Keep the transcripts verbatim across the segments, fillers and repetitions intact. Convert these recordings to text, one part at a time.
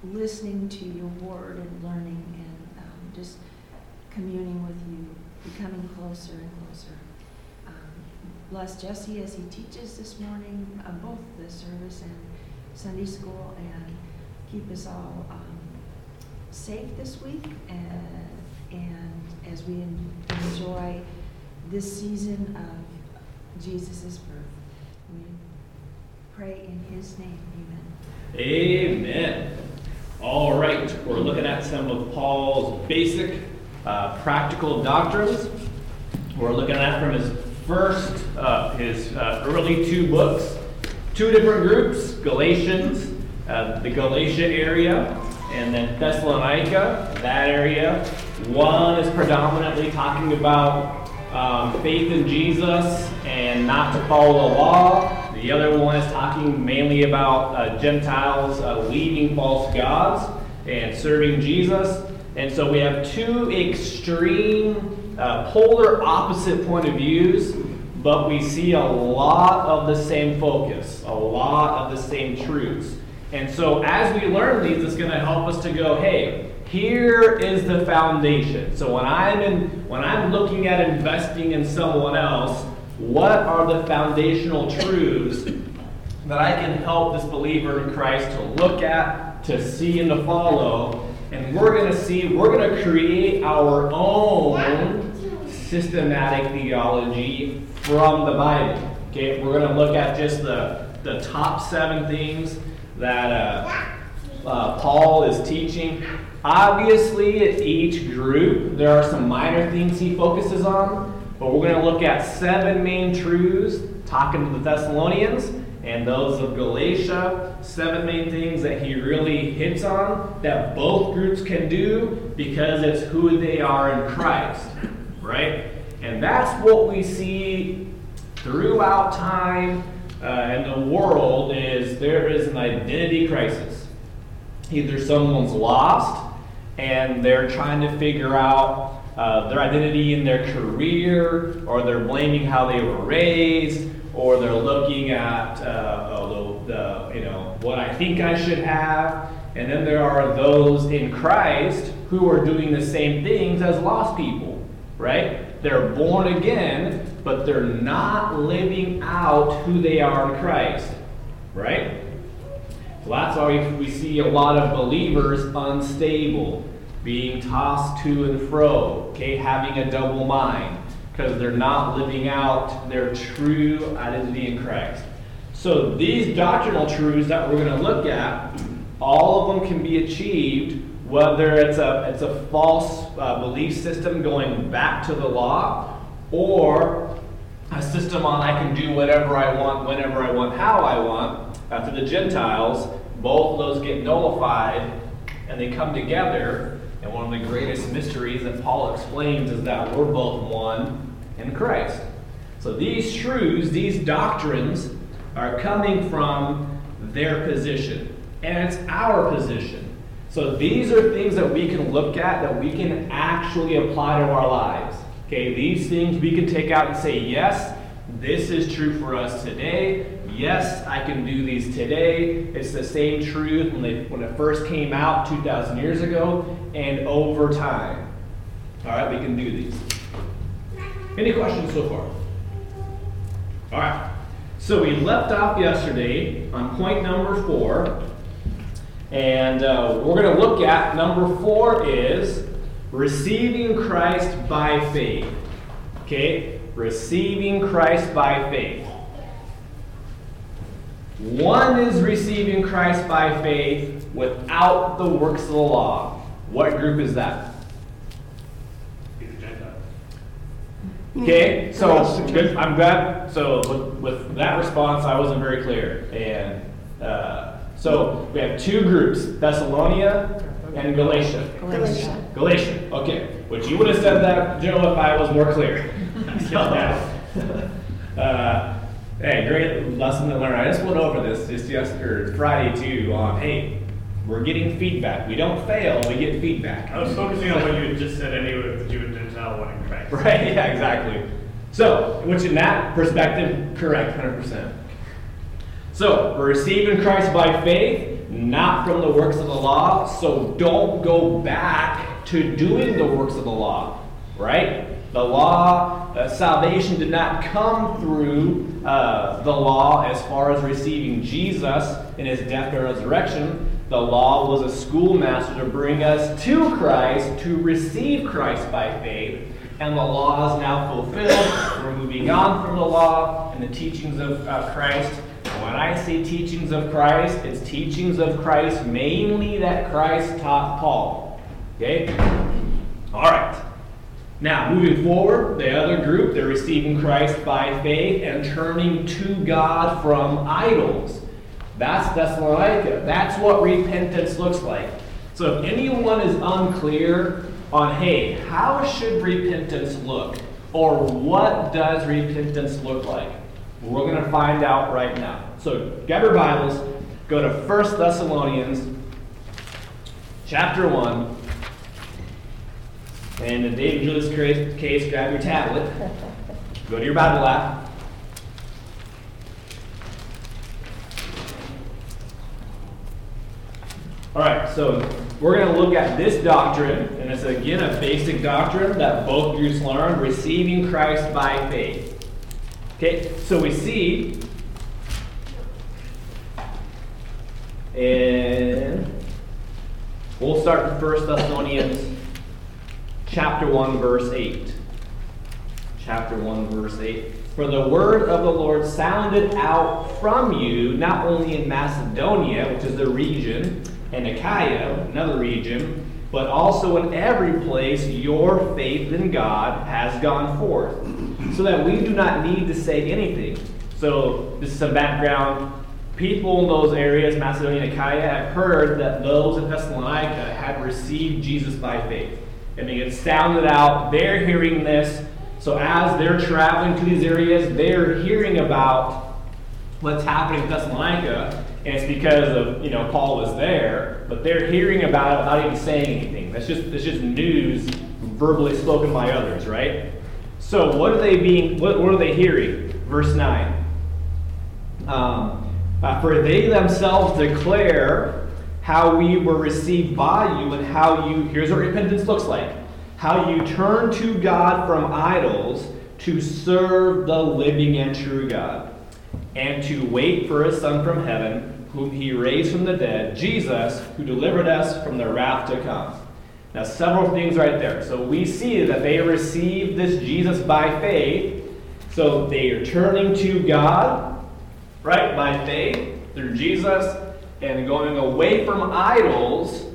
listening to your word and learning and um, just communing with you, becoming closer and closer. Um, bless Jesse as he teaches this morning, uh, both the service and Sunday school, and keep us all um, safe this week, and, and as we enjoy this season of Jesus' birth. We pray in his name. Amen. Amen. All right, we're looking at some of Paul's basic uh, practical doctrines. We're looking at from his first, uh, his uh, early two books, two different groups, Galatians, uh, the Galatia area, and then Thessalonica, that area. One is predominantly talking about um, faith in Jesus and not to follow the law. The other one is talking mainly about uh, Gentiles uh, leaving false gods and serving Jesus. And so we have two extreme, uh, polar opposite point of views, but we see a lot of the same focus, a lot of the same truths. And so as we learn these, it's going to help us to go, hey, here is the foundation. So when I'm in, when I'm looking at investing in someone else, what are the foundational truths that I can help this believer in Christ to look at, to see, and to follow? And we're going to see, we're going to create our own systematic theology from the Bible. Okay, we're going to look at just the, the top seven things that uh, uh, Paul is teaching. Obviously, at each group, there are some minor things he focuses on, but we're going to look at seven main truths, talking to the Thessalonians, and those of Galatia, seven main things that he really hits on that both groups can do because it's who they are in Christ, right? And that's what we see throughout time uh, in the world is there is an identity crisis. Either someone's lost and they're trying to figure out uh, their identity in their career, or they're blaming how they were raised, or they're looking at uh, oh, the, the, you know, what I think I should have. And then there are those in Christ who are doing the same things as lost people, right? They're born again, but they're not living out who they are in Christ, right? So that's why we see a lot of believers unstable, being tossed to and fro, okay, having a double mind, because they're not living out their true identity in Christ. So these doctrinal truths that we're going to look at, all of them can be achieved, whether it's a it's a false uh, belief system going back to the law, or a system on I can do whatever I want, whenever I want, how I want. Uh, to the Gentiles, both of those get nullified, and they come together. And one of the greatest mysteries that Paul explains is that we're both one in Christ. So these truths, these doctrines, are coming from their position. And it's our position. So these are things that we can look at, that we can actually apply to our lives. Okay, these things we can take out and say, yes, this is true for us today. Yes, I can do these today. It's the same truth when, they, when it first came out two thousand years ago and over time. All right, we can do these. Any questions so far? All right. So we left off yesterday on point number four. And uh, we're going to look at number four is receiving Christ by faith. Okay? Receiving Christ by faith. One is receiving Christ by faith without the works of the law. What group is that? He's a Gentile. Okay, so good, I'm glad. So with, with that response, I wasn't very clear. And uh, so we have two groups, Thessalonica and Galatia. Galatia. Galatia, okay. Which you would have said that, Joe, if I was more clear. uh, hey, great lesson to learn. I just went over this just yesterday, Friday too, on, hey, we're getting feedback. We don't fail, we get feedback. I was focusing on what you had just said anyway with the Jew and Gentile, one in Christ. Right, yeah, exactly. So, which in that perspective, correct, one hundred percent. So, we're receiving Christ by faith. not from the works of the law, so don't go back to doing the works of the law, right? The law, uh, salvation did not come through uh, the law as far as receiving Jesus in his death and resurrection. The law was a schoolmaster to bring us to Christ, to receive Christ by faith. And the law is now fulfilled. We're moving on from the law and the teachings of uh, Christ. And when I say teachings of Christ, it's teachings of Christ mainly that Christ taught Paul. Okay? All right. Now, moving forward, the other group, they're receiving Christ by faith and turning to God from idols. That's Thessalonica. That's what repentance looks like. So if anyone is unclear on, hey, how should repentance look? Or what does repentance look like? We're going to find out right now. So grab your Bibles, go to First Thessalonians chapter one. And in David Julie's case, grab your tablet, go to your Bible app. All right, so we're going to look at this doctrine, and it's again a basic doctrine that both groups learned, receiving Christ by faith. Okay, so we see, and we'll start in First Thessalonians chapter one, verse eight. Chapter one, verse eight. For the word of the Lord sounded out from you, not only in Macedonia, which is the region, and Achaia, another region, but also in every place your faith in God has gone forth, so that we do not need to say anything. So this is some background. People in those areas, Macedonia and Achaia, have heard that those in Thessalonica had received Jesus by faith. And they get sounded out. They're hearing this. So as they're traveling to these areas, they're hearing about what's happening in Thessalonica. And it's because of, you know, Paul was there. But they're hearing about it without even saying anything. That's just that's just news verbally spoken by others, right? So what are they being? What, what are they hearing? Verse nine. Um, uh, For they themselves declare how we were received by you, and how you, here's what repentance looks like, how you turn to God from idols to serve the living and true God, and to wait for his Son from heaven, whom he raised from the dead, Jesus, who delivered us from the wrath to come. Now, several things right there. So we see that they received this Jesus by faith, so they are turning to God, right, by faith, through Jesus, and going away from idols.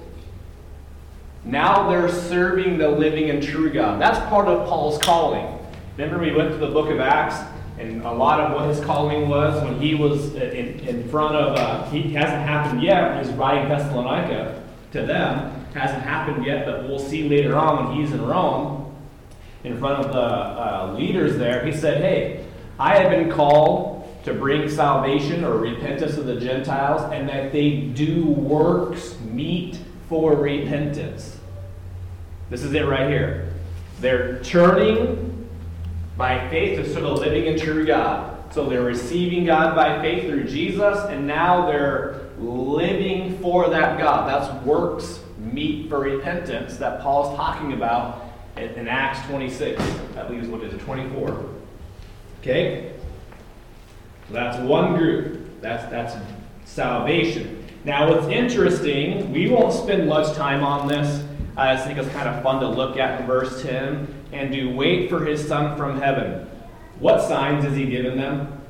Now they're serving the living and true God. That's part of Paul's calling. Remember we went to the book of Acts, and a lot of what his calling was when he was in, in front of, uh, he hasn't happened yet, when he's writing Thessalonica to them, hasn't happened yet, but we'll see later on when he's in Rome, in front of the uh, leaders there, he said, hey, I have been called to bring salvation or repentance to the Gentiles, and that they do works meet for repentance. This is it right here. They're turning by faith to serve the living and true God. So they're receiving God by faith through Jesus, and now they're living for that God. That's works meet for repentance that Paul's talking about in, in Acts twenty-six. I believe is what is it, twenty-four. Okay? So that's one group. That's that's salvation. Now what's interesting, we won't spend much time on this. I just think it's kind of fun to look at in verse ten. And do wait for his Son from heaven. What signs is he given them?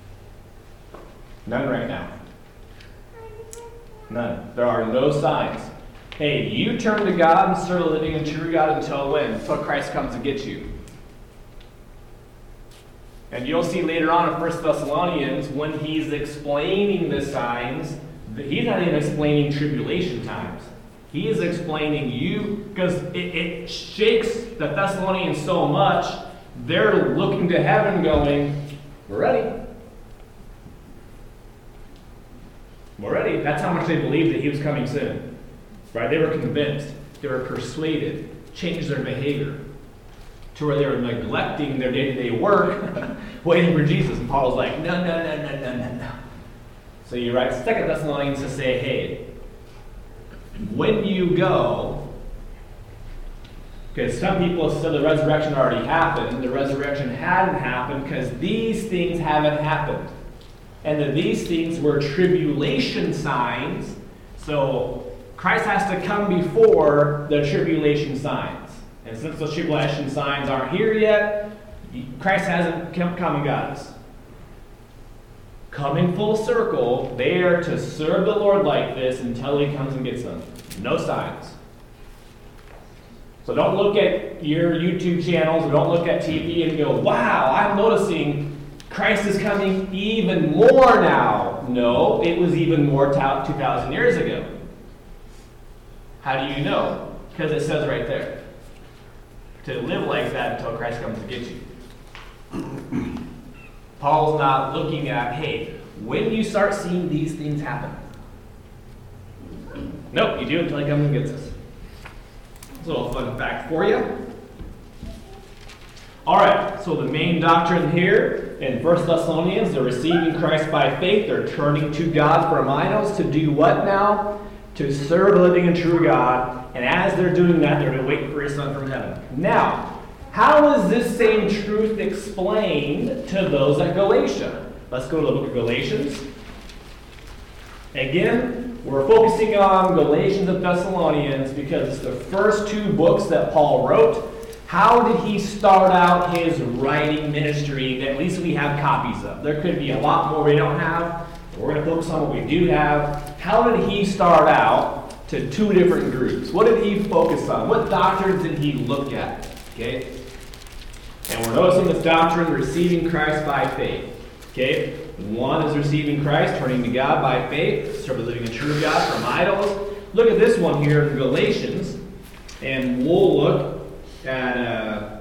None right now. None. There are no signs. Hey, you turn to God and serve the living and true God until when? Until Christ comes to get you. And you'll see later on in First Thessalonians, when he's explaining the signs, he's not even explaining tribulation times. He is explaining you, because it, it shakes the Thessalonians so much, they're looking to heaven going, we're ready. We're ready. That's how much they believed that he was coming soon. Right? They were convinced. They were persuaded. Changed their behavior. To where they were neglecting their day-to-day work, waiting for Jesus. And Paul's like, no, no, no, no, no, no, no. So you write Second Thessalonians to say, hey, when you go, because some people said the resurrection already happened. The resurrection hadn't happened because these things haven't happened. And that these things were tribulation signs. So Christ has to come before the tribulation signs. And since those tribulation signs aren't here yet, Christ hasn't come and got us. Coming full circle, they are to serve the Lord like this until he comes and gets them. No signs. So don't look at your YouTube channels or don't look at T V and go, wow, I'm noticing Christ is coming even more now. No, it was even more two thousand years ago. How do you know? Because it says right there. To live like that until Christ comes to get you. Paul's not looking at, hey, when you start seeing these things happen. Nope, you do it until he comes and gets us. A little fun fact for you. All right, so the main doctrine here in First Thessalonians, they're receiving Christ by faith. They're turning to God from idols to do what now? To serve the living and true God. And as they're doing that, they're going to wait for his Son from heaven. Now, how is this same truth explained to those at Galatia? Let's go to the book of Galatians. Again, we're focusing on Galatians and Thessalonians because it's the first two books that Paul wrote. How did he start out his writing ministry that at least we have copies of? There could be a lot more we don't have. We're going to focus on what we do have. How did he start out to two different groups? What did he focus on? What doctrines did he look at? Okay? And we're noticing this doctrine, receiving Christ by faith. Okay? One is receiving Christ, turning to God by faith, serve the living and true God from idols. Look at this one here in Galatians, and we'll look at uh,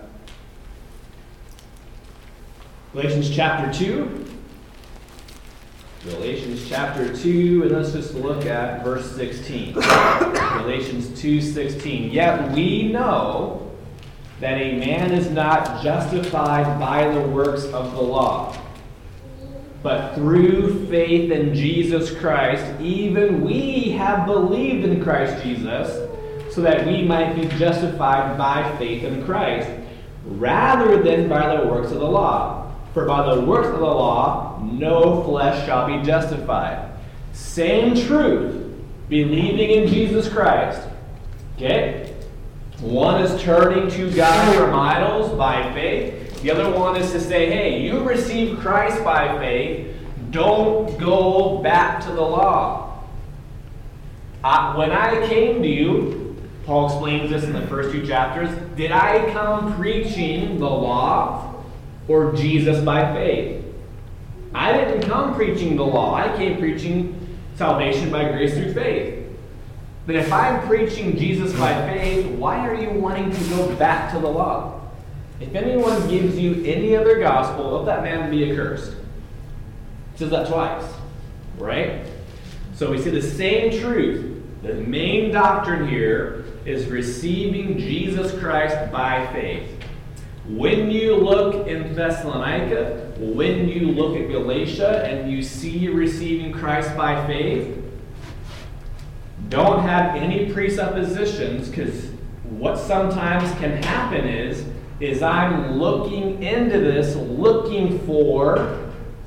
Galatians chapter two. Galatians chapter two, and let's just look at verse sixteen. Galatians two sixteen. Yet we know that a man is not justified by the works of the law, but through faith in Jesus Christ. Even we have believed in Christ Jesus, so that we might be justified by faith in Christ, rather than by the works of the law. For by the works of the law, no flesh shall be justified. Same truth, believing in Jesus Christ. Okay? One is turning to God from idols by faith. The other one is to say, hey, you receive Christ by faith. Don't go back to the law. I, when I came to you, Paul explains this in the first two chapters, did I come preaching the law or Jesus by faith? I didn't come preaching the law. I came preaching salvation by grace through faith. But if I'm preaching Jesus by faith, why are you wanting to go back to the law? If anyone gives you any other gospel, let that man be accursed. It says that twice, right? So we see the same truth. The main doctrine here is receiving Jesus Christ by faith. When you look in Thessalonica, when you look at Galatia, and you see receiving Christ by faith, don't have any presuppositions, because what sometimes can happen is, is I'm looking into this, looking for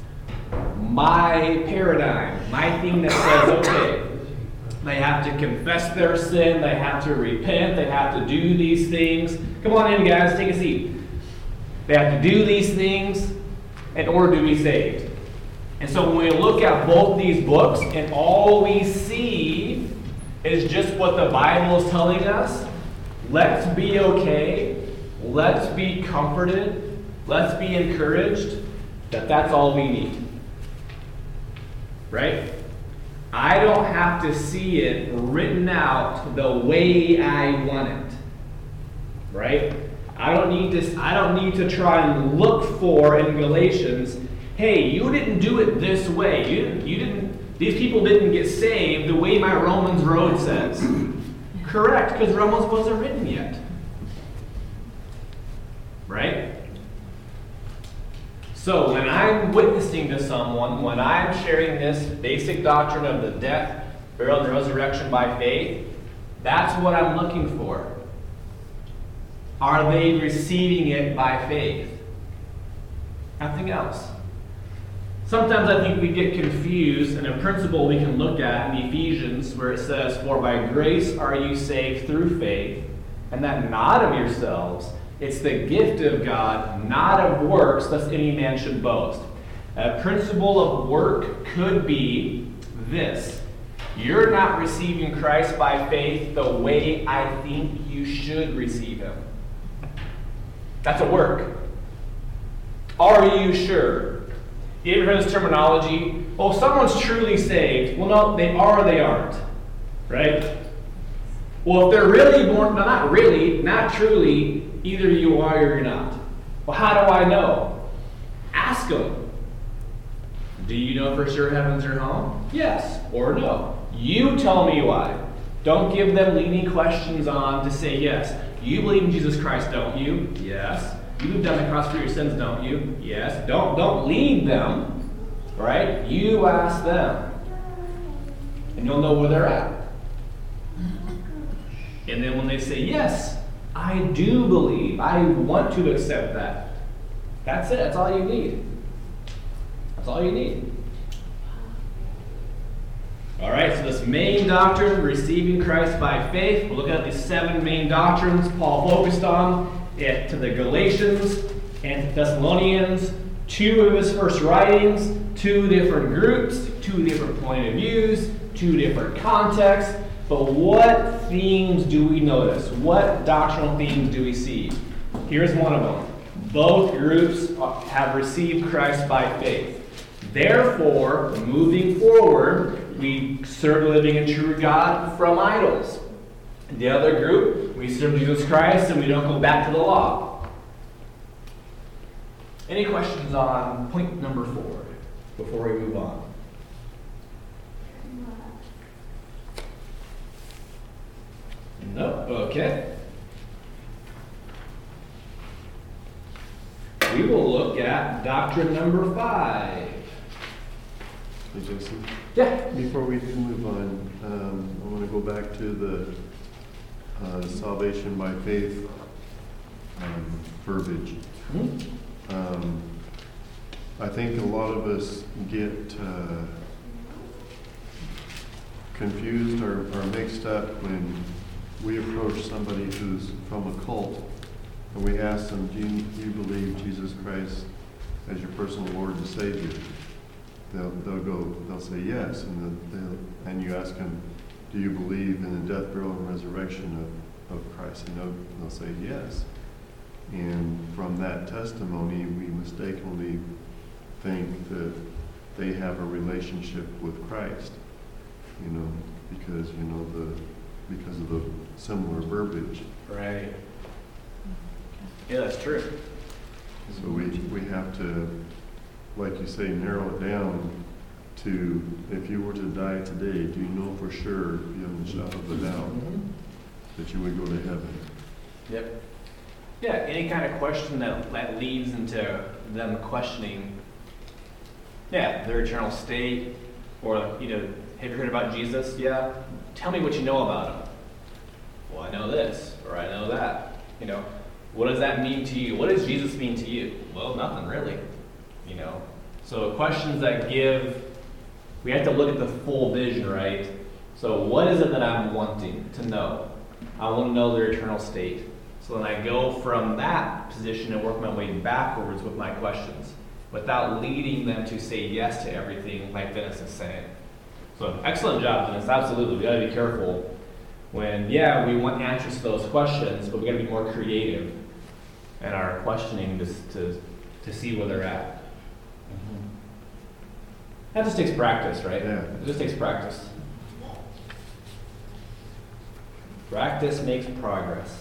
my paradigm, my thing that says, okay, they have to confess their sin, they have to repent, they have to do these things. Come on in, guys, take a seat. They have to do these things in order to be saved. And so when we look at both these books, and all we see is just what the Bible is telling us, let's be okay, let's be comforted, let's be encouraged, that that's all we need. Right? I don't have to see it written out the way I want it. Right? I don't need to I don't need to try and look for in Galatians, hey, you didn't do it this way. You didn't, you didn't these people didn't get saved the way my Romans road says. Correct, because Romans wasn't written yet. Right? So when I'm witnessing to someone, when I'm sharing this basic doctrine of the death, burial, and resurrection by faith, That's what I'm looking for. Are they receiving it by faith? Nothing else. Sometimes I think we get confused, and a principle we can look at in Ephesians where it says, "For by grace are you saved through faith, and that not of yourselves. It's the gift of God, not of works, lest any man should boast." A principle of work could be this: you're not receiving Christ by faith the way I think you should receive him. That's a work. Are you sure? You ever heard this terminology? Oh, someone's truly saved. Well, no, they are or they aren't. Right? Well, if they're really born, no, not really, not truly, either you are or you're not. Well, how do I know? Ask them. Do you know for sure heaven's your home? Yes or no. You tell me why. Don't give them leading questions on to say yes. You believe in Jesus Christ, don't you? Yes. You've done the cross for your sins, don't you? Yes. Don't don't lead them, right? You ask them, and you'll know where they're at. And then when they say, yes, I do believe, I want to accept that, that's it. That's all you need. That's all you need. All right, so this main doctrine, receiving Christ by faith, we're looking at these seven main doctrines Paul focused on it to the Galatians and to Thessalonians, two of his first writings, two different groups, two different point of views, two different contexts. But what themes do we notice? What doctrinal themes do we see? Here's one of them. Both groups have received Christ by faith. Therefore, moving forward, we serve the living and true God from idols. The other group, we serve Jesus Christ and we don't go back to the law. Any questions on point number four before we move on? No? Okay. We will look at doctrine number five. Hey, Jason. Yeah. Before we do move on, um, I want to go back to the uh, salvation by faith um, verbiage. Mm-hmm. Um, I think a lot of us get uh, confused or, or mixed up when we approach somebody who's from a cult and we ask them, do you, do you believe Jesus Christ as your personal Lord and Savior? They'll, they'll go, they'll say yes, and they'll, and you ask them, do you believe in the death, burial, and resurrection of, of Christ? And they'll, they'll say yes. And from that testimony, we mistakenly think that they have a relationship with Christ, you know, because, you know, the because of the similar verbiage. Right. Yeah, that's true. So we we have to, like you say, narrow it down to, if you were to die today, do you know for sure, beyond the shadow of a doubt, Mm-hmm. that you would go to heaven? Yep. Yeah, any kind of question that, that leads into them questioning, yeah, their eternal state, or, you know, have you heard about Jesus? Yeah. Tell me what you know about him. Well, I know this, or I know that. You know, what does that mean to you? What does Jesus mean to you? Well, nothing really. You know, so questions that give, we have to look at the full vision, right? So what is it that I'm wanting to know? I want to know their eternal state. So then I go from that position and work my way backwards with my questions without leading them to say yes to everything like Dennis is saying. So excellent job, Dennis. Absolutely. We got to be careful when, yeah, we want answers to those questions, but we got to be more creative in our questioning just to, to see where they're at. Mm-hmm. That just takes practice, right? Yeah. It just takes practice. Practice makes progress.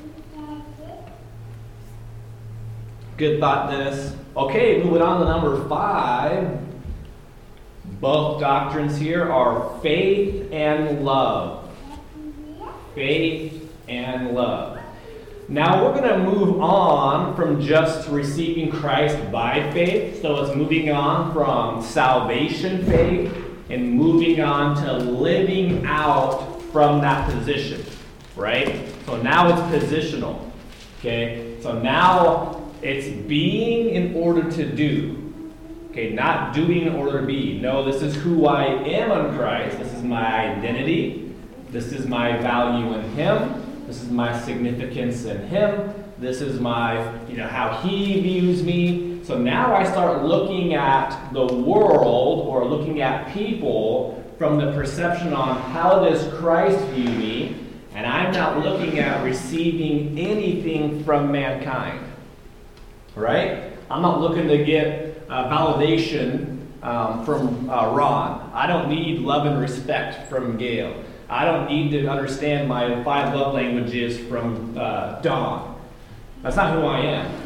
Good thought, Dennis. Okay, moving on to number five. Both doctrines here are faith and love. Faith and love. Now we're going to move on from just receiving Christ by faith. So it's moving on from salvation faith and moving on to living out from that position, right? So now it's positional, okay? So now it's being in order to do, okay? Not doing in order to be. No, this is who I am in Christ. This is my identity. This is my value in Him. This is my significance in Him. This is my, you know, how He views me. So now I start looking at the world or looking at people from the perception on how does Christ view me, and I'm not looking at receiving anything from mankind, right? I'm not looking to get uh, validation um, from uh, Ron. I don't need love and respect from Gail. I don't need to understand my five love languages from uh, Dawn. That's not who I am.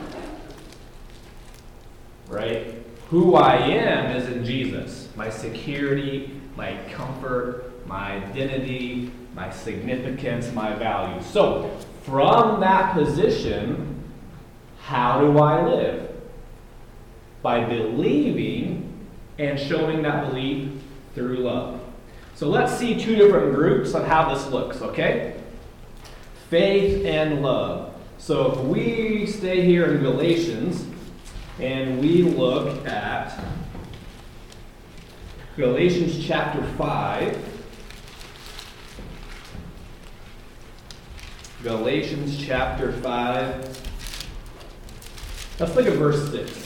Right? Who I am is in Jesus. My security, my comfort, my identity, my significance, my value. So, from that position, how do I live? By believing and showing that belief through love. So let's see two different groups on how this looks, okay? Faith and love. So if we stay here in Galatians and we look at Galatians chapter five. Galatians chapter five. Let's look at verse six.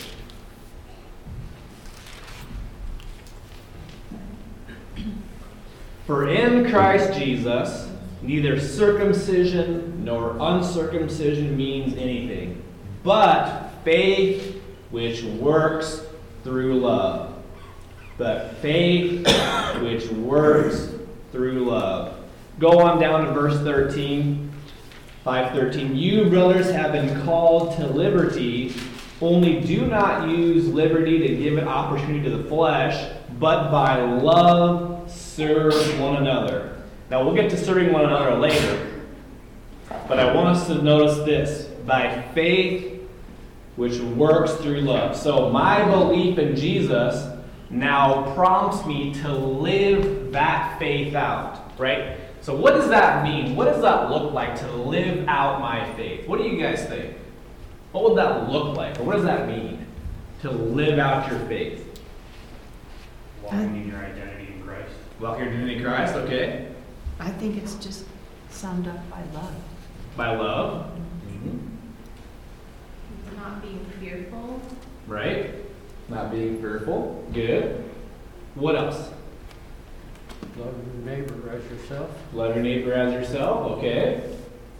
For in Christ Jesus, neither circumcision nor uncircumcision means anything, but faith which works through love. But faith which works through love. Go on down to verse thirteen, five thirteen. You, brothers, have been called to liberty, only do not use liberty to give an opportunity to the flesh, but by love serve one another. Now we'll get to serving one another later, but I want us to notice this. By faith which works through love. So my belief in Jesus now prompts me to live that faith out, right? So what does that mean? What does that look like to live out my faith? What do you guys think? What would that look like? Or what does that mean to live out your faith? Walking in your identity in Christ. Walk your identity in Christ, okay. I think it's just summed up by love. By love. Mm-hmm. Not being fearful. Right? Not being fearful. Good. What else? Love your neighbor as yourself. Love your neighbor as yourself, okay.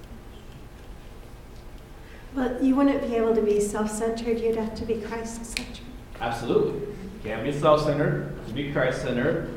Well, you wouldn't be able to be self-centered. You'd have to be Christ-centered. Absolutely. Can't be self-centered. Have to be Christ-centered.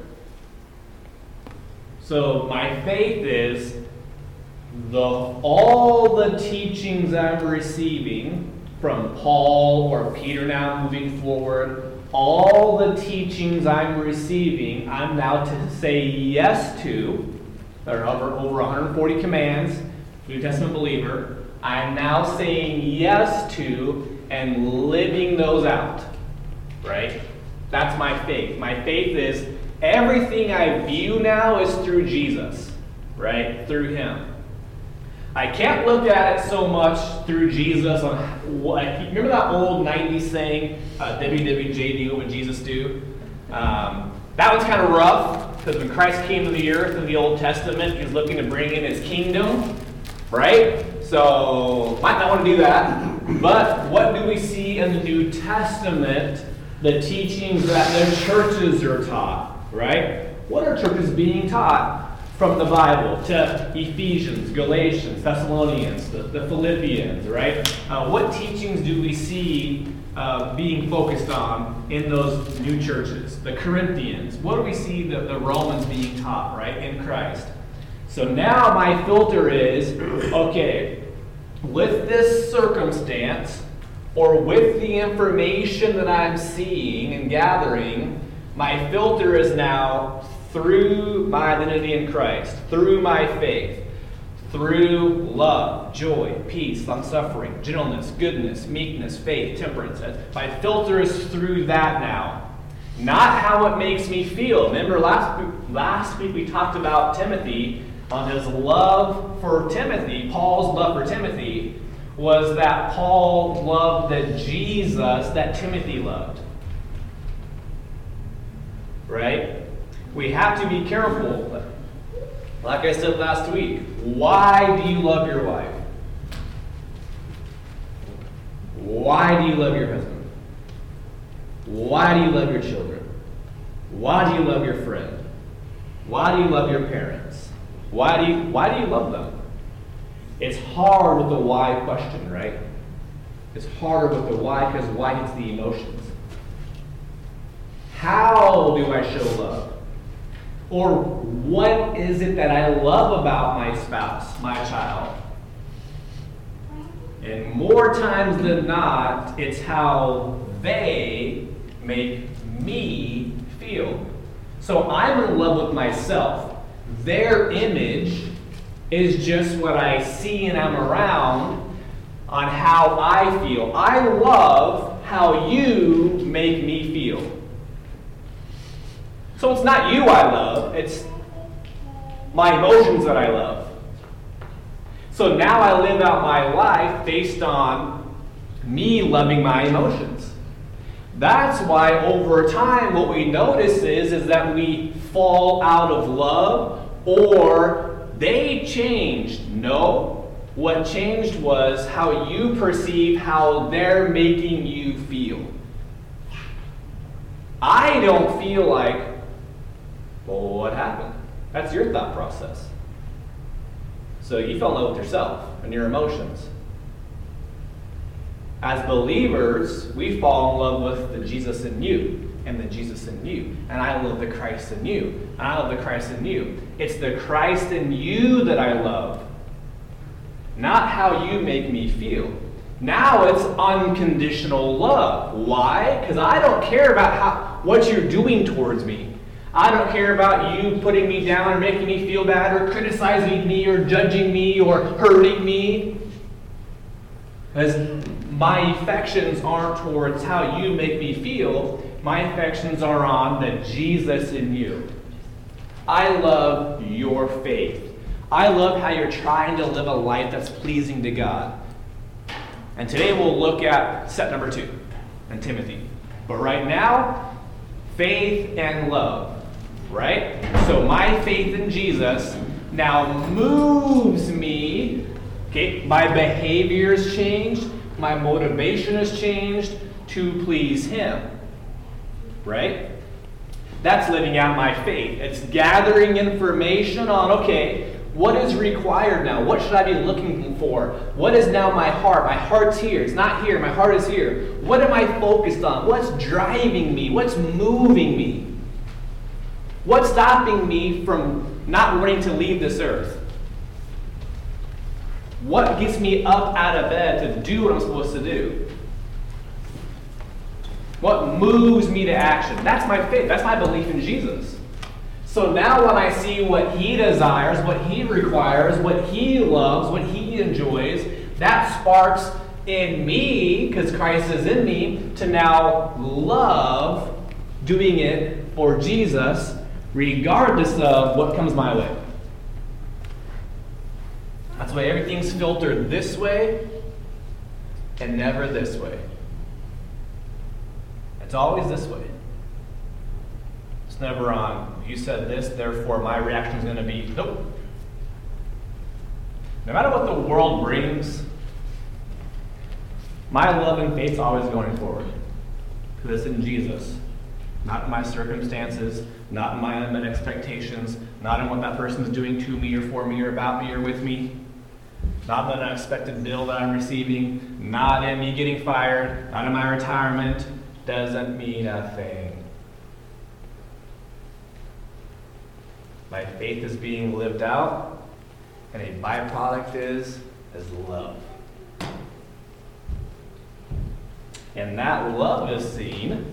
So my faith is the all the teachings I'm receiving from Paul or Peter now moving forward, all the teachings I'm receiving, I'm now to say yes to. There are over, over one hundred forty commands, New Testament believer. I'm now saying yes to and living those out. Right? That's my faith. My faith is everything I view now is through Jesus. Right? Through Him. I can't look at it so much through Jesus. On what, remember that old nineties saying, uh, W W J D, what would Jesus do? Um, that one's kind of rough, because when Christ came to the earth in the Old Testament, He was looking to bring in His kingdom, right? So, might not want to do that. But what do we see in the New Testament? The teachings that the churches are taught, right? What are churches being taught? From the Bible to Ephesians, Galatians, Thessalonians, the, the Philippians, right? Uh, what teachings do we see uh, being focused on in those new churches? The Corinthians. What do we see the, the Romans being taught, right, in Christ? So now my filter is, okay, with this circumstance or with the information that I'm seeing and gathering, my filter is now through my identity in Christ, through my faith, through love, joy, peace, long-suffering, gentleness, goodness, meekness, faith, temperance. My filter is through that now. Not how it makes me feel. Remember last, last week we talked about Timothy. on his love for Timothy, Paul's love for Timothy, was that Paul loved the Jesus that Timothy loved. Right? We have to be careful. Like I said last week, why do you love your wife? Why do you love your husband? Why do you love your children? Why do you love your friend? Why do you love your parents? Why do you, why do you love them? It's hard with the why question, right? It's harder with the why because why hits the emotions. How do I show love? Or what is it that I love about my spouse, my child? And more times than not, it's how they make me feel. So I'm in love with myself. Their image is just what I see and I'm around on how I feel. I love how you make me feel. So it's not you I love, it's my emotions that I love. So now I live out my life based on me loving my emotions. That's why over time what we notice is, is that we fall out of love or they changed. No, what changed was how you perceive how they're making you feel. I don't feel like, well, what happened? That's your thought process. So you fell in love with yourself and your emotions. As believers, we fall in love with the Jesus in you and the Jesus in you. And I love the Christ in you. And I love the Christ in you. It's the Christ in you that I love. Not how you make me feel. Now it's unconditional love. Why? Because I don't care about how what you're doing towards me. I don't care about you putting me down or making me feel bad or criticizing me or judging me or hurting me. Because my affections aren't towards how you make me feel. My affections are on the Jesus in you. I love your faith. I love how you're trying to live a life that's pleasing to God. And today we'll look at step number two in Timothy. But right now, faith and love. Right? So my faith in Jesus now moves me. Okay, my behavior has changed. My motivation has changed to please Him. Right? That's living out my faith. It's gathering information on, okay, what is required now? What should I be looking for? What is now my heart? My heart's here. It's not here. My heart is here. What am I focused on? What's driving me? What's moving me? What's stopping me from not wanting to leave this earth? What gets me up out of bed to do what I'm supposed to do? What moves me to action? That's my faith. That's my belief in Jesus. So now when I see what He desires, what He requires, what He loves, what He enjoys, that sparks in me, because Christ is in me, to now love doing it for Jesus, regardless of what comes my way. That's why everything's filtered this way and never this way. It's always this way. It's never on, you said this, therefore my reaction is going to be, nope. No matter what the world brings, my love and faith is always going forward. Because it's in Jesus. Not in my circumstances, not in my unmet expectations, not in what that person's doing to me or for me or about me or with me, not in an unexpected bill that I'm receiving, not in me getting fired, not in my retirement. Doesn't mean a thing. My faith is being lived out, and a byproduct is, is love. And that love is seen.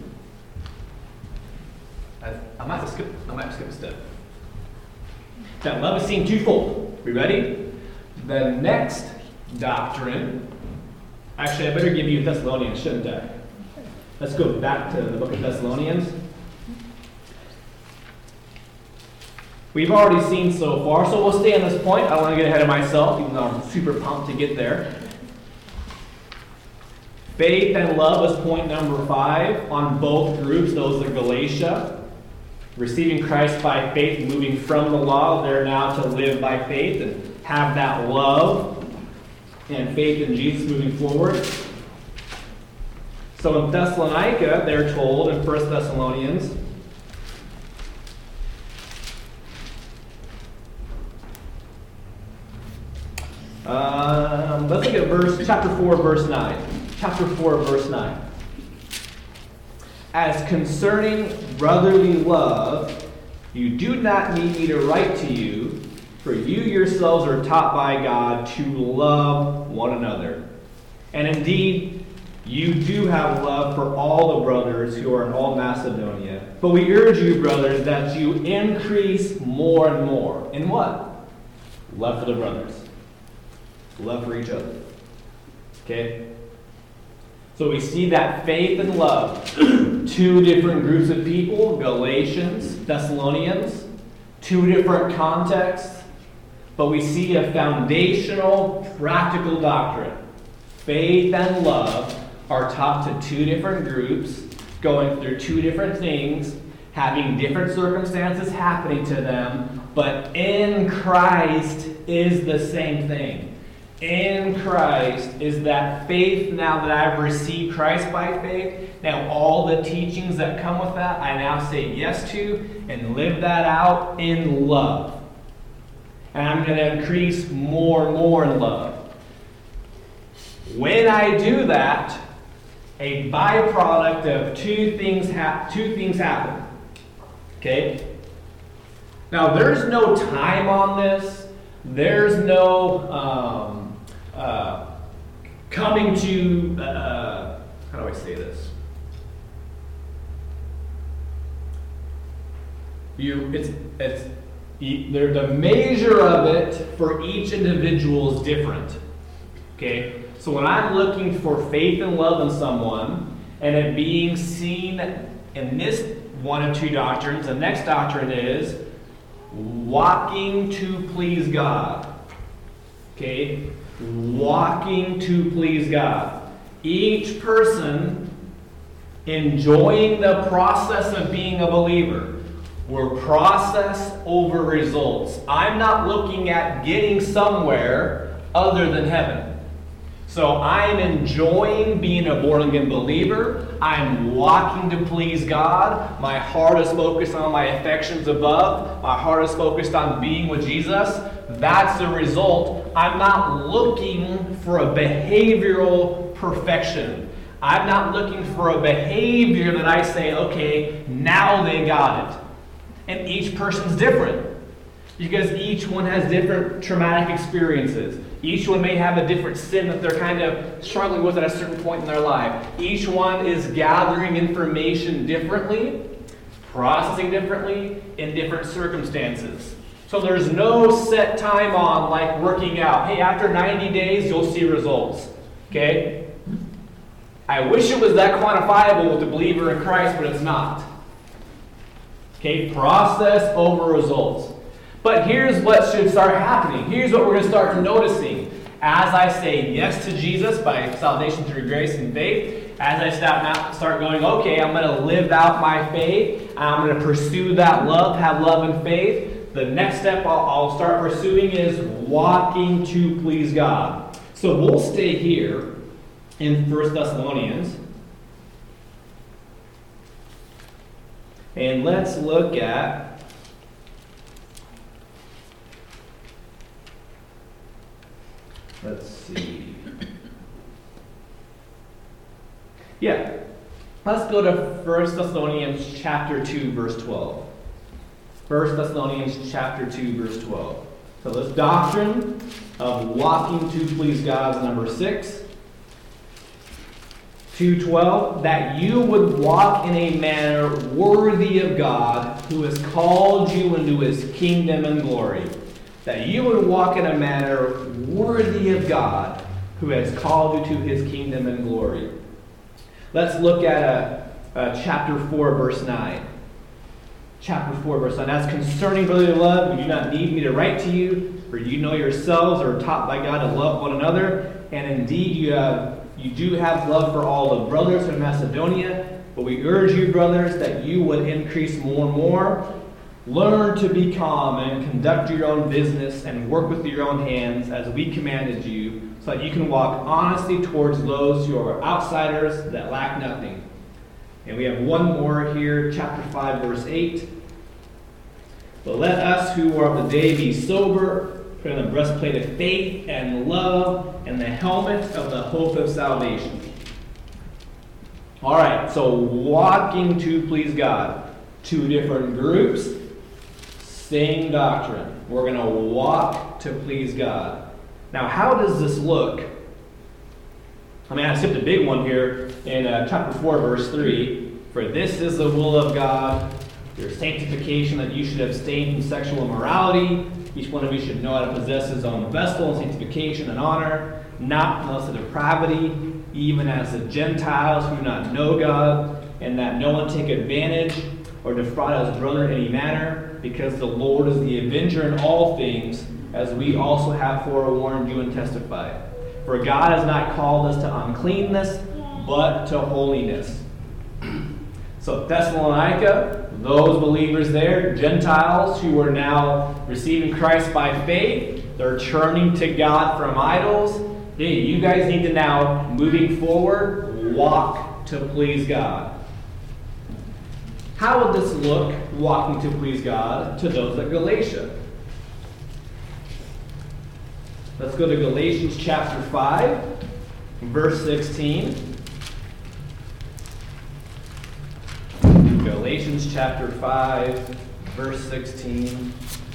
I, I might have to skip. I might have to skip a step. That love is seen twofold. We ready? The next doctrine. Actually, I better give you Thessalonians, shouldn't I? Let's go back to the book of Thessalonians. we've already seen so far, so we'll stay on this point. I don't want to get ahead of myself, even though I'm super pumped to get there. Faith and love is point number five on both groups. Those are Galatia. Receiving Christ by faith, moving from the law, they're now to live by faith and have that love and faith in Jesus moving forward. So in Thessalonica, they're told in First Thessalonians, um, let's look at verse chapter four, verse nine. Chapter four, verse nine. As concerning brotherly love, you do not need me to write to you, for you yourselves are taught by God to love one another. And indeed, you do have love for all the brothers who are in all Macedonia. But we urge you, brothers, that you increase more and more. In what? Love for the brothers. Love for each other. Okay? So we see that faith and love, two different groups of people, Galatians, Thessalonians, two different contexts, but we see a foundational, practical doctrine. Faith and love are taught to two different groups, going through two different things, having different circumstances happening to them, but in Christ is the same thing. In Christ is that faith, now that I've received Christ by faith, now all the teachings that come with that, I now say yes to and live that out in love. And I'm going to increase more and more in love. When I do that, a byproduct of two things, ha- two things happen. Okay? Now, there's no time on this. There's no um, uh, coming to, uh, how do I say this? You, it's, it's, you, the measure of it for each individual is different. Okay? So when I'm looking for faith and love in someone, and it being seen in this one of two doctrines, the next doctrine is walking to please God. Okay? Walking to please God. Each person enjoying the process of being a believer. We're process over results. I'm not looking at getting somewhere other than heaven. So I'm enjoying being a born-again believer. I'm walking to please God. My heart is focused on my affections above. My heart is focused on being with Jesus. That's the result. I'm not looking for a behavioral perfection. I'm not looking for a behavior that I say, okay, now they got it. And each person's different. Because each one has different traumatic experiences. Each one may have a different sin that they're kind of struggling with at a certain point in their life. Each one is gathering information differently, processing differently, in different circumstances. So there's no set time on like working out. Hey, after ninety days, you'll see results. Okay? I wish it was that quantifiable with the believer in Christ, but it's not. Okay? Process over results. But here's what should start happening. Here's what we're going to start noticing. As I say yes to Jesus by salvation through grace and faith, as I start, start going, okay, I'm going to live out my faith. I'm going to pursue that love, have love and faith. The next step I'll, I'll start pursuing is walking to please God. So we'll stay here in First Thessalonians. And let's look at Let's see. Yeah. Let's go to First Thessalonians chapter two, verse twelve. First Thessalonians chapter two, verse twelve. So this doctrine of walking to please God is number six. two twelve, that you would walk in a manner worthy of God, who has called you into his kingdom and glory. That you would walk in a manner worthy of God, who has called you to his kingdom and glory. Let's look at a, a chapter four, verse nine. chapter four, verse nine. As concerning brotherly love, you do not need me to write to you, for you know yourselves are taught by God to love one another. And indeed, you have you do have love for all the brothers in Macedonia. But we urge you, brothers, that you would increase more and more. Learn to be calm and conduct your own business and work with your own hands as we commanded you, so that you can walk honestly towards those who are outsiders that lack nothing. And we have one more here, chapter five, verse eight. But let us who are of the day be sober, put on the breastplate of faith and love, and the helmet of the hope of salvation. All right, so walking to please God. Two different groups, same doctrine. We're going to walk to please God. Now, how does this look? I mean, I skipped a big one here in uh, chapter four, verse three. For this is the will of God, your sanctification, that you should abstain from sexual immorality. Each one of you should know how to possess his own vessel in sanctification and honor, not from lust of depravity, even as the Gentiles who do not know God, and that no one take advantage or defraud his brother in any manner, because the Lord is the avenger in all things, as we also have forewarned you and testified. For God has not called us to uncleanness, but to holiness. So Thessalonica, those believers there, Gentiles who are now receiving Christ by faith, they're turning to God from idols. Hey, you guys need to now, moving forward, walk to please God. How would this look, walking to please God, to those at Galatia? Let's go to Galatians chapter five, verse sixteen. Galatians chapter five, verse sixteen.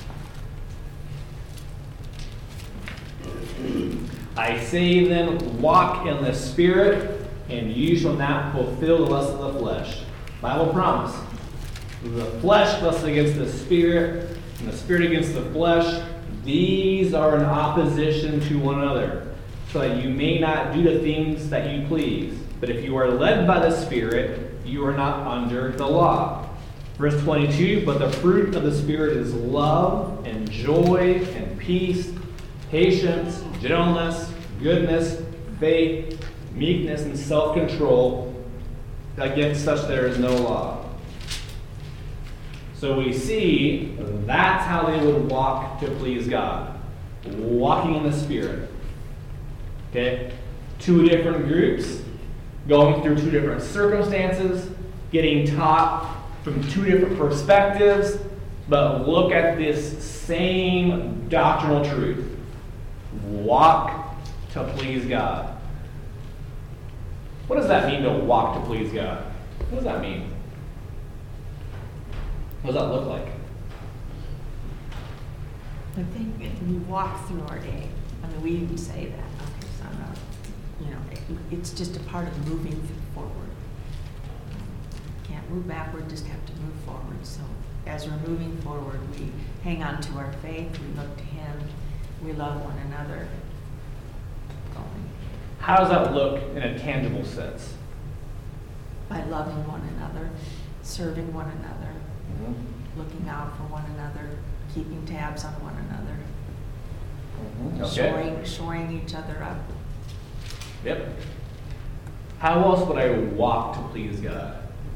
I say then, walk in the Spirit, and you shall not fulfill the lust of the flesh. Bible promise. The flesh lusts against the Spirit, and the Spirit against the flesh. These are in opposition to one another, so that you may not do the things that you please. But if you are led by the Spirit, you are not under the law. Verse twenty-two, but the fruit of the Spirit is love and joy and peace, patience, gentleness, goodness, faith, meekness, and self-control. Against such there is no law. So we see that's how they would walk to please God. Walking in the Spirit. Okay? Two different groups, going through two different circumstances, getting taught from two different perspectives, but look at this same doctrinal truth. Walk to please God. What does that mean to walk to please God? What does that mean? What does that look like? I think if we walk through our day, I mean, we even say that, okay, so I'm not, you know, it, it's just a part of moving forward. Can't move backward, just have to move forward. So as we're moving forward, we hang on to our faith, we look to Him, we love one another. Going. How does that look in a tangible sense? By loving one another, serving one another, mm-hmm. looking out for one another, keeping tabs on one another, mm-hmm. okay. shoring, shoring each other up. Yep. How else would I walk to please God?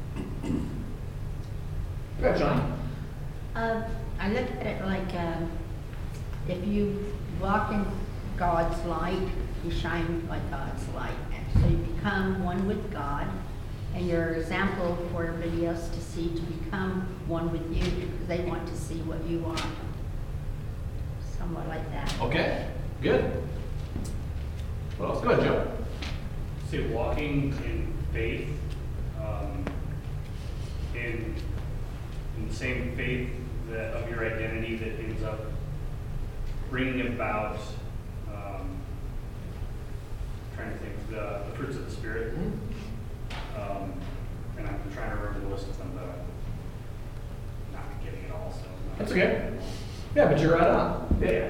Go ahead, John. Uh, I look at it like um, if you walk in God's light, you shine like God's light. And so you become one with God, and you're an example for everybody else to see, to become one with you, because they want to see what you are. Somewhat like that. Okay, good. What else? Go ahead, Joe. Say walking in faith, um, in, in the same faith that of your identity that ends up bringing about, um, trying to think, the, the fruits of the Spirit. Um, and I'm trying to remember the list of them, but I'm not getting it all. So That's okay. Yeah, but you're right on. Yeah.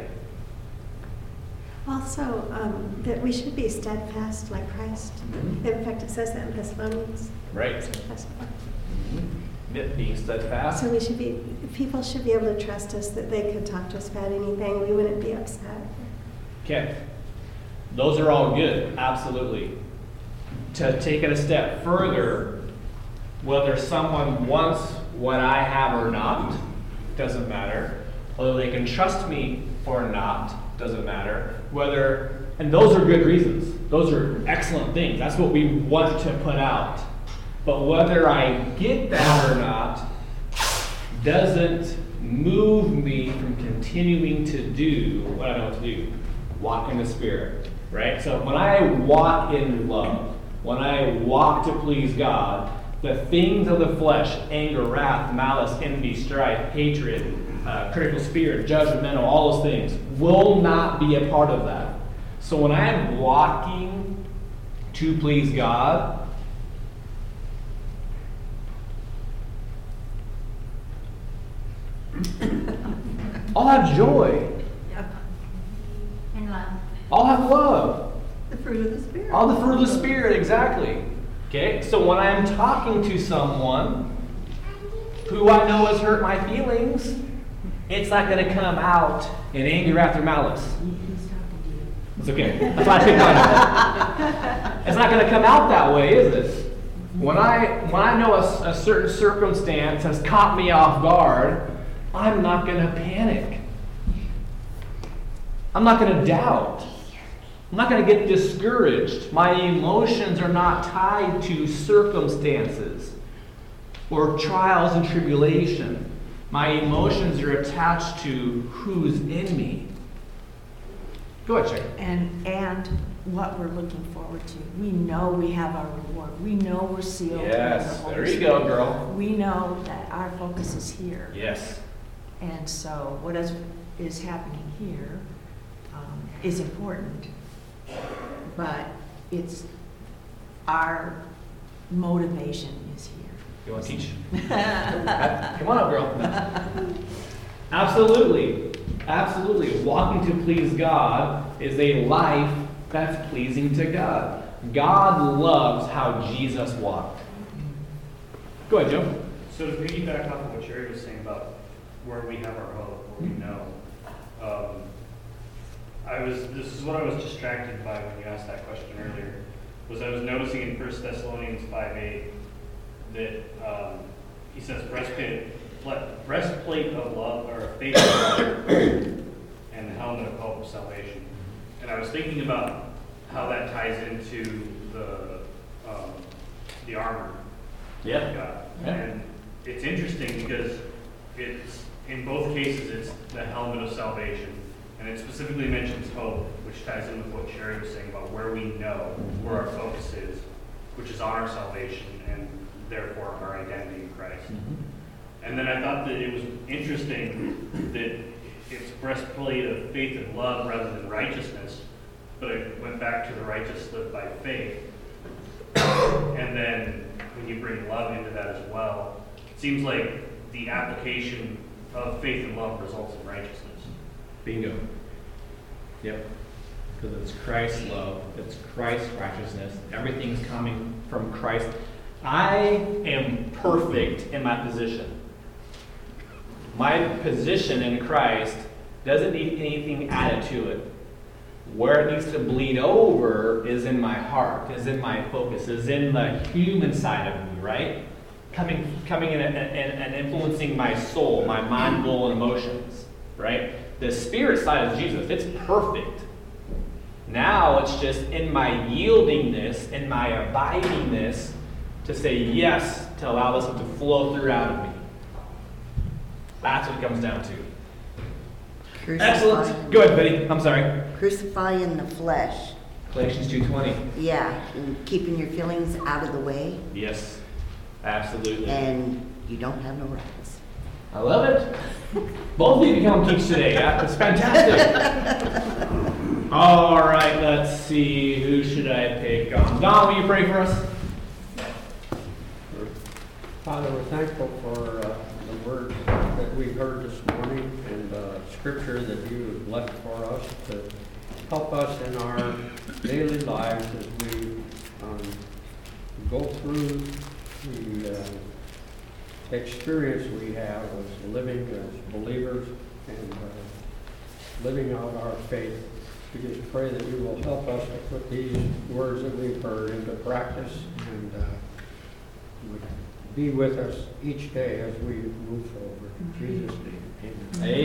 Also, um, that we should be steadfast like Christ. Mm-hmm. In fact, it says that in Thessalonians. Right. Steadfast. Mm-hmm. Yep, being steadfast. So we should be, people should be able to trust us that they could talk to us about anything. We wouldn't be upset. Okay. Those are all good, absolutely. To take it a step further, whether someone wants what I have or not, doesn't matter. Whether they can trust me or not, doesn't matter. Whether, and those are good reasons. Those are excellent things. That's what we want to put out. But whether I get that or not doesn't move me from continuing to do what I know to do. Walk in the Spirit, right? So when I walk in love, when I walk to please God, the things of the flesh, anger, wrath, malice, envy, strife, hatred, uh, critical spirit, judgmental, all those things will not be a part of that. So when I am walking to please God, I'll have joy. And love. I'll have love. The fruit of the Spirit. All the fruit of the Spirit, exactly. Okay, so when I'm talking to someone who I know has hurt my feelings, it's not going to come out in anger, wrath, or malice. He's talking to you. It's okay. That's why I picked on it. It's not going to come out that way, is it? When I when I know a, a certain circumstance has caught me off guard, I'm not going to panic. I'm not going to doubt. I'm not going to get discouraged. My emotions are not tied to circumstances or trials and tribulation. My emotions are attached to who's in me. Go ahead, Sherry. And, and what we're looking forward to. We know we have our reward. We know we're sealed. in the Yes, Holy there you Spirit. go, girl. We know that our focus is here. Yes. And so what is, is happening here um, is important, but it's, our motivation is here. You want to teach? Come on up, girl. Absolutely. Absolutely. Walking to please God is a life that's pleasing to God. God loves how Jesus walked. Go ahead, Joe. So to piggyback off of what Sherry was saying about where we have our hope, where we know, um, I was, this is what I was distracted by when you asked that question earlier, was I was noticing in First Thessalonians five eight that um, he says breastplate, breastplate of love, or faith of love, and the helmet of hope of salvation. And I was thinking about how that ties into the um, the armor. Yeah. God. Yeah. And it's interesting because it's, in both cases, it's the helmet of salvation. And it specifically mentions hope, which ties in with what Sherry was saying about where we know where our focus is, which is on our salvation and therefore our identity in Christ. Mm-hmm. And then I thought that it was interesting that it's breastplate of faith and love rather than righteousness, but it went back to the righteous live by faith. And then when you bring love into that as well, it seems like the application of faith and love results in righteousness. Bingo. Yep. Because it's Christ's love, it's Christ's righteousness. Everything's coming from Christ. I am perfect in my position. My position in Christ doesn't need anything added to it. Where it needs to bleed over is in my heart, is in my focus, is in the human side of me, right? Coming coming in and, and, and influencing my soul, my mind, will, and emotions, right? The spirit side is Jesus. It's perfect. Now it's just in my yieldingness, in my abidingness, to say yes, to allow this to flow through out of me. That's what it comes down to. Excellent. Crucifying- Go ahead, Betty. I'm sorry. Crucifying the flesh. Galatians two twenty. Yeah, and keeping your feelings out of the way, Yes, absolutely. and you don't have no rights. I love it. Both of you can come teach today. Yeah? It's fantastic. All right, let's see. Who should I pick on? Don, will you pray for us? Father, we're thankful for uh, the word that we heard this morning and the scripture that you have left for us to help us in our daily lives as we um, go through the uh, experience we have as living as believers and uh, living out our faith. We just pray that you will help us to put these words that we've heard into practice and uh, would be with us each day as we move forward. In Jesus' name, amen.